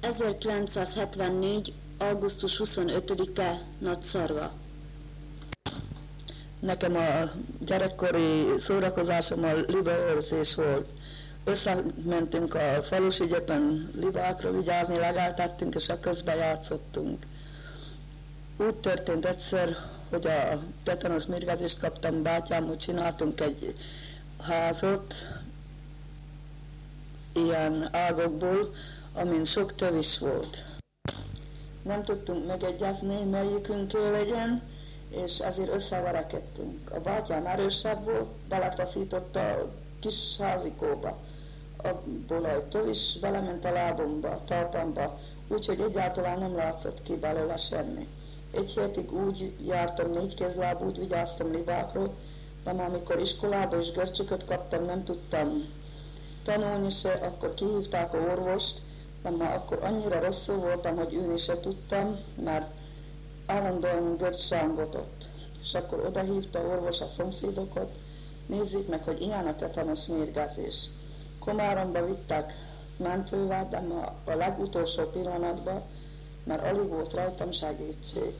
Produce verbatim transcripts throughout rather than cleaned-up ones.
ezerkilencszázhetvennégy. augusztus huszonötödike Nagyszarva. Nekem a gyerekkori szórakozásom a libaőrzés volt. Összementünk a falusi gyepen libákra vigyázni, legáltettünk és a közben játszottunk. Úgy történt egyszer, hogy a tetanusz mérgezést kaptam bátyámmal, csináltunk egy házat ilyen ágokból, amin sok tövis volt. Nem tudtunk megegyezni, melyikünké legyen, és ezért összeverekedtünk. A bátyám erősebb volt, beletaszította a kis házikóba. Abból a tövis belement a lábomba, a talpamba, úgyhogy egyáltalán nem látszott ki belőle semmi. Egy hétig úgy jártam négykézláb, úgy vigyáztam libákról, de már amikor iskolába és görcsököt kaptam, nem tudtam tanulni se, akkor kihívták a orvost, de már akkor annyira rosszul voltam, hogy ülni se tudtam, mert állandóan görcs rángotott. És akkor odahívta orvos a szomszédokat, nézzék meg, hogy ilyen a tetanusz mérgezés. Komáromba vittek mentővel, de már a legutolsó pillanatban, mert alig volt rajtam segítség.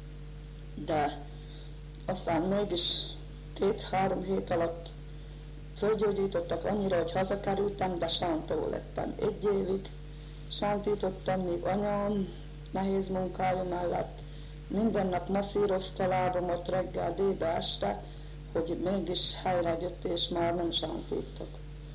De aztán mégis két-három hét alatt fölgyógyítottak annyira, hogy hazakerültem, de sántó lettem. Egy évig sántítottam, míg anyám nehéz munkája mellett minden nap masszírozta a lábamat reggel, délbe, este, hogy mégis helyre jött, és már nem sántítok.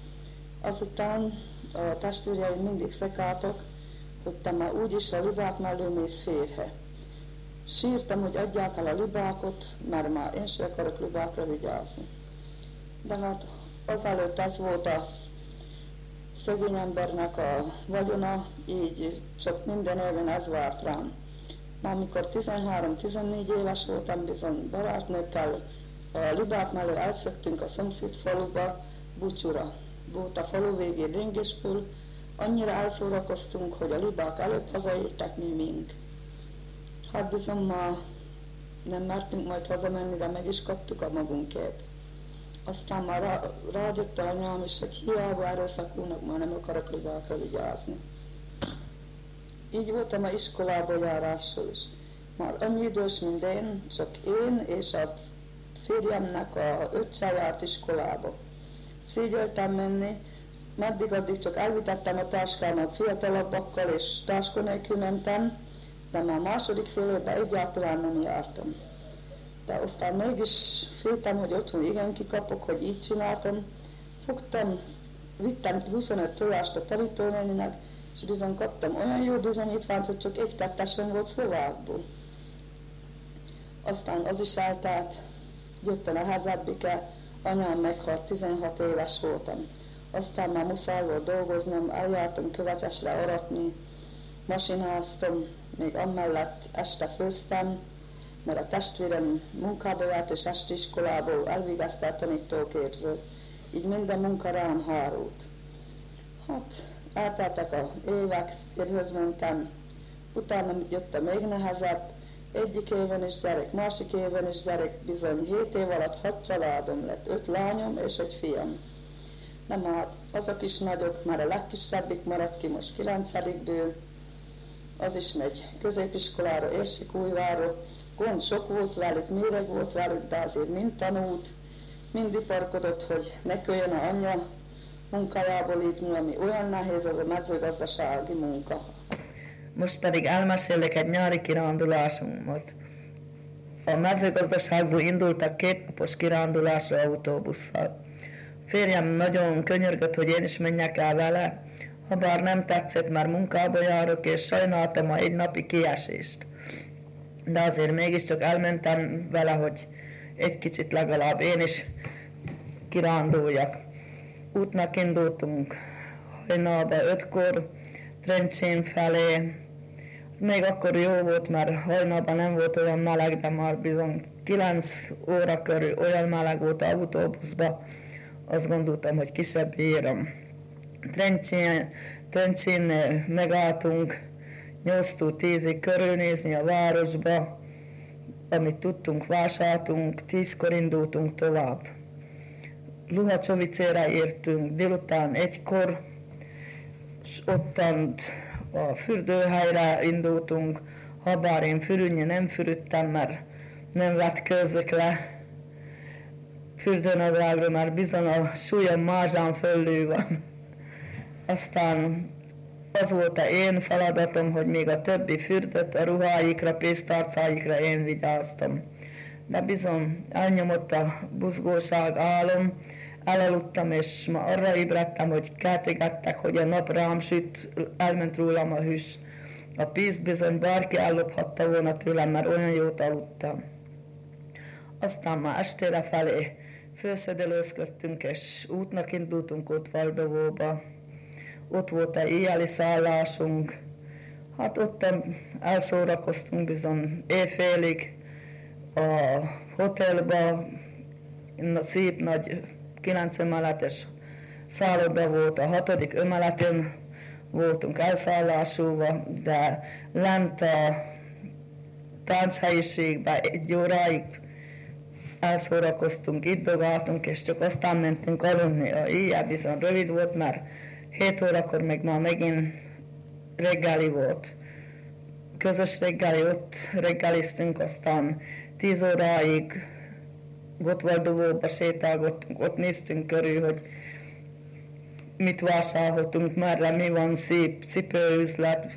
Azután a testvéreim mindig szekáltak, hogy te már úgyis a libák mellé mész férhe. Sírtam, hogy adják el a libákot, mert már én sem akarok libákra vigyázni. De hát azelőtt ez volt a szegény embernek a vagyona, így csak minden évben ez várt rám. Már amikor tizenhárom-tizennégy éves voltam, bizony barátnőkkel a libák mellé elszöktünk a szomszéd faluba, Bucsura. Volt a falu végén Ringéspül, annyira elszórakoztunk, hogy a libák előbb hazaértek, mi mink. Hát bizony már nem mertünk majd hazamenni, de meg is kaptuk a magunkét. Aztán már rá, rájött a anyám is, hogy hiába erőszakulnak, már nem akarok libákra vigyázni. Így voltam a iskolába járással is. Már annyi idős, mint én, csak én és a férjemnek a öccse járt iskolába. Szégyeltem menni, meddig-addig csak elvitettem a táskámat fiatalabbakkal, és táska nélkül mentem, de már második fél évben egyáltalán nem jártam. De aztán mégis féltem, hogy otthon igen kikapok, hogy így csináltam. Fogtam, vittem huszonöt tojást a tanítónéninek, és bizony kaptam olyan jó bizonyítványt, hogy csak egy kettesen volt szlovákból. Aztán az is eltelt, jött a nehezebbike, anyám meghalt, tizenhat éves voltam. Aztán már muszáj volt dolgoznom, eljártam Kövecsesre aratni, masináztam, még amellett este főztem, mert a testvérem munkába járt és esti iskolából elvégezte a tanítóképzőt, így minden munka rám hárult. Hát elteltek a évek, férjhöz mentem, utána jött a még nehezebb, egyik éven is gyerek, másik éven is gyerek, bizony hét év alatt hat családom lett, öt lányom és egy fiam. Nem, hát azok is nagyok, már a legkisebbik maradt ki most kilencedikből, az is megy középiskolára, Érsikújvára. Gond sok volt velük, méreg volt velük, de azért mind tanult, mind iparkodott, hogy ne köljön a anyja munkájából lépni, ami olyan nehéz, az a mezőgazdasági munka. Most pedig elmesélek egy nyári kirándulásunkat. A mezőgazdaságból indultak két napos kirándulásra autóbusszal. Férjem nagyon könyörgött, hogy én is menjek el vele, habár nem tetszett, mert munkába járok, és sajnáltam a egy napi kiesést. De azért mégiscsak elmentem vele, hogy egy kicsit legalább én is kiránduljak. Útnak indultunk hajnalba ötkor, Trencsén felé. Még akkor jó volt, mert hajnalban nem volt olyan meleg, de már bizony kilenc óra körül olyan meleg volt az autóbuszba, azt gondoltam, hogy kisebb éram. Trencsén, Trencsén megálltunk nyolctól tízig körülnézni a városba, amit tudtunk, vásároltunk, tízkor indultunk tovább. Luhacsovicére értünk délután egykor, és ottan a fürdőhelyre indultunk, habár én fürüdni nem fürüdtem, mert nem vetkőzzök le fürdőnadrágról, mert bizony a súlyom mázsán fölül van. Aztán az volt a én feladatom, hogy még a többi fürdött, a ruháikra, pénztárcáikra én vigyáztam. De bizony elnyomott a buzgóság álom, elaludtam, és ma arra ébredtem, hogy keltegettek, hogy a nap rám süt, elment rólam a hűs. A pénzt bizony bárki ellophatta volna tőlem, mert olyan jót aludtam. Aztán már estére felé főszedelőzködtünk, és útnak indultunk ott Valdovóba. Ott volt egy éjjeli szállásunk. Hát ott elszórakoztunk bizony éjfélig a hotelba, szép nagy kilenc emeletes szálloda volt, a hatodik emeletén voltunk elszállásulva, de lent a tánchelyiségben egy óráig elszórakoztunk, itt dogáltunk, és csak aztán mentünk aludni. A éjjel bizony rövid volt, mert hét órakor még már megint reggeli volt. Közös reggeli, ott reggeliztünk, aztán tíz óráig Gottvaldovóba sétálgattunk, ott néztünk körül, hogy mit vásároltunk, merre mi van, szép cipőüzlet.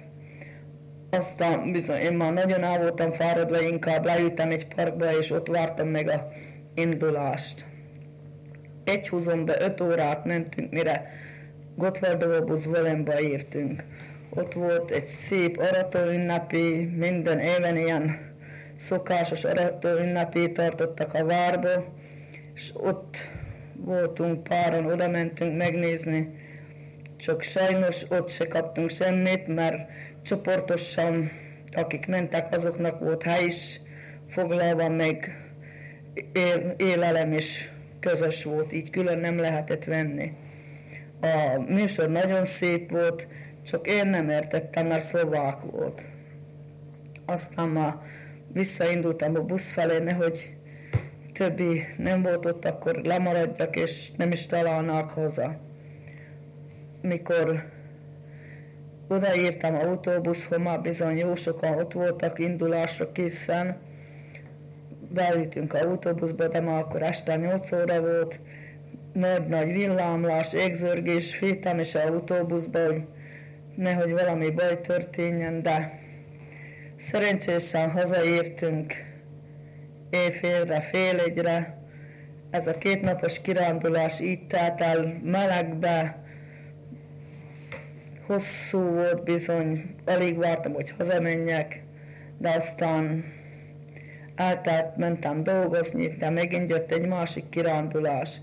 Aztán bizony én már nagyon el voltam fáradva, inkább leültem egy parkba, és ott vártam meg a indulást. Egy húzomba öt órát mentünk, mire Gottvaldovóba Zvolenba értünk. Ott volt egy szép aratóünnepi, minden éven ilyen szokásos aratóünnepét tartottak a várba, és ott voltunk páran, oda mentünk megnézni, csak sajnos ott se kaptunk semmit, mert csoportosan, akik mentek, azoknak volt hely is foglalva, meg él, élelem is közös volt, így külön nem lehetett venni. A műsor nagyon szép volt, csak én nem értettem, mert szlovák volt. Aztán már visszaindultam a busz felé, nehogy többi nem volt ott, akkor lemaradjak, és nem is találnák haza. Mikor odaértem autóbuszhoz, már bizony jó sokan ott voltak indulásra készen, beültünk autóbuszba, de már akkor este nyolc óra volt, nagy-nagy villámlás, égzörgés, féltem is autóbuszba, hogy nehogy valami baj történjen, de szerencsésen hazaértünk éjfélre, fél egyre. Ez a kétnapos kirándulás így telt el melegbe, hosszú volt bizony, alig vártam, hogy hazamenjek, de aztán eltelt, mentem dolgozni, de megint jött egy másik kirándulás.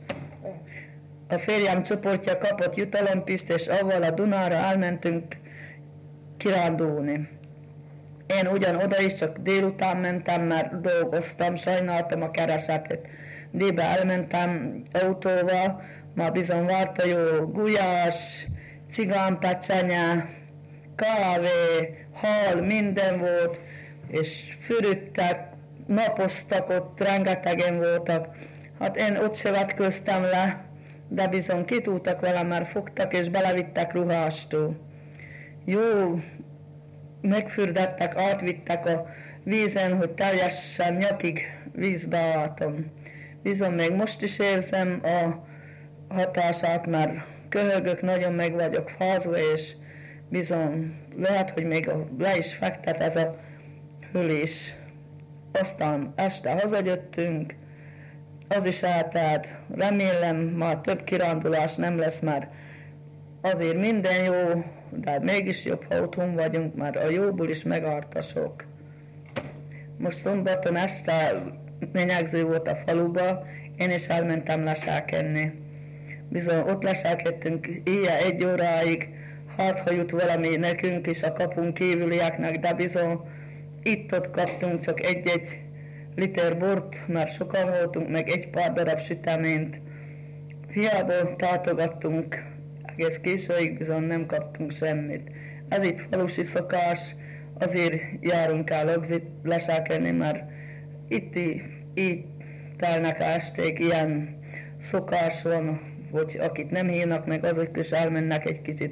A férjem csoportja kapott jutalompiszt, és avval a Dunára elmentünk kirándulni. Én ugyan oda is csak délután mentem, mert dolgoztam, sajnáltam a keresetet. Débe elmentem autóval, már bizony várta jó gulyás, cigánpecsenye, kávé, hal, minden volt, és fürüdtek, napoztak ott, rengetegen voltak. Hát én ott se vetköztem le, de bizony kitúltak velem, mert fogtak és belevittek ruhástól. Jó, megfürdettek, átvittek a vízen, hogy teljesen nyakig vízbe álltam. Bizony még most is érzem a hatását, mert köhögök, nagyon meg vagyok fázva, és bizony lehet, hogy még a, le is fektet ez a hőlés. Aztán este hazajöttünk, az is eltelt, remélem már több kirándulás nem lesz, mert azért minden jó, de mégis jobb, ha otthon vagyunk, mert a jóból is megárt a sok. Most szombaton este menyegző volt a faluba, én is elmentem leselkedni. Bizony ott leselkedtünk éjjel egy óráig, hát ha jut valami nekünk is a kapunk kívülieknek, de bizony itt-ott kaptunk csak egy-egy liter bort, mert sokan voltunk, meg egy pár darab süteményt. Hiába tátogattunk egész későig, bizony nem kaptunk semmit. Ez itt falusi szokás, azért járunk el leselkedni, mert itt így, így telnek esték, ilyen szokás van, hogy akit nem hívnak meg, azok is elmennek egy kicsit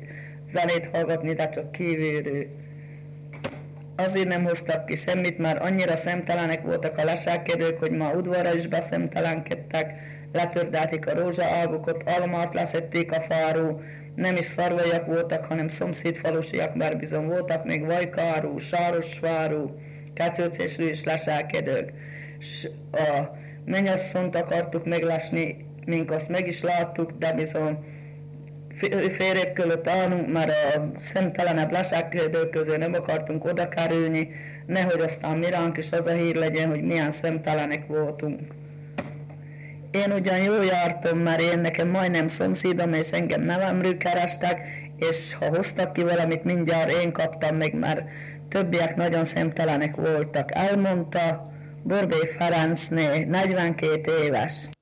zenét hallgatni, de csak kívülről. Azért nem hoztak ki semmit, már annyira szemtelenek voltak a leselkedők, hogy ma udvarra is beszemtelenkedtek, letördelték a rózsaalbukot, almát leszették a fáról, nem is szarvaiak voltak, hanem szomszédfalusiak, mert bizony voltak még Vajkárú, Sárosvárú, Kecőcésről is leselkedők. S a mennyasszont akartuk meglásni, mink azt meg is láttuk, de bizony félrébb kellett állnunk, mert a szemtelenebb leselkedők közé nem akartunk oda kerülni, nehogy aztán miránk is az a hír legyen, hogy milyen szemtelenek voltunk. Én ugyan jól jártam, mert én nekem majdnem szomszédom, és engem nevemről kerestek, és ha hoztak ki valamit, mindjárt én kaptam meg, mert többiek nagyon szemtelenek voltak. Elmondta Borbély Ferencné, negyvenkét éves.